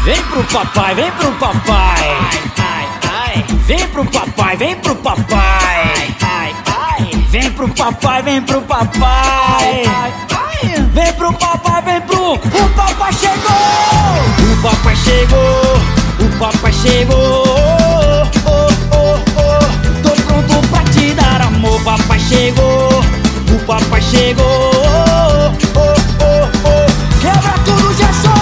Vem pro papai, vem pro papai. Vem pro papai, vem pro papai. Vem pro papai, vem pro papai. Vem pro papai, vem pro... O papai chegou! O papai chegou! O papai chegou! Tô pronto pra te dar amor. Papai chegou! O papai chegou! Quebra tudo, Gerson!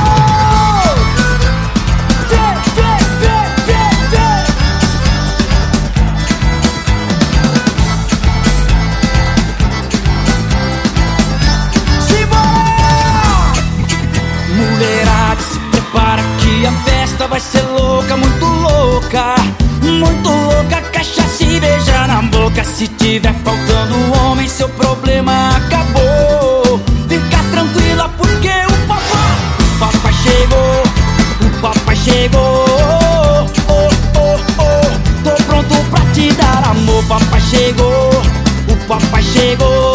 Mulherada, se prepara que a festa vai ser louca, muito louca. Muito louca, cachaça e beijar na boca. Se tiver faltando um homem, seu problema acabou. Fica tranquila porque o papai chegou. O papai chegou. Tô pronto pra te dar amor. Papai chegou. O papai chegou.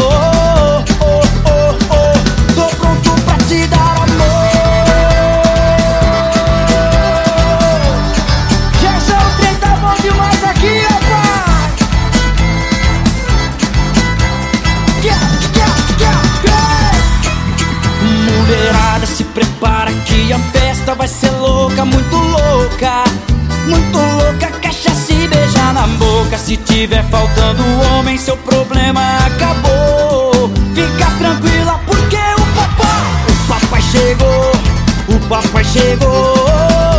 Tô pronto pra te dar amor. Mulherada, se prepara que a festa vai ser louca, muito louca. Muito louca, cachaça e beijar na boca. Se tiver faltando homem, seu problema acabou. Fica tranquila porque o papai chegou. O papai chegou.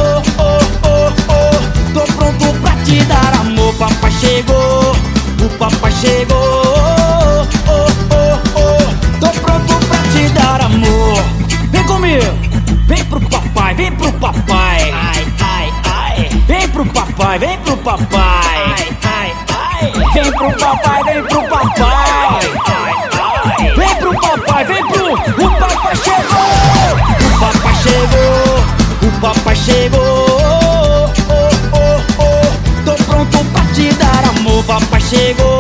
Tô pronto pra te dar amor. Papai chegou. O papai chegou. Tô pronto pra te dar amor. Vem comigo, vem pro papai, vem pro papai. Vem pro papai, vem pro papai. Vem pro papai, vem pro papai. Vem pro papai, vem pro... O papai chegou. O papai chegou. O papai chegou. Tô pronto pra te dar amor. Papai chegou.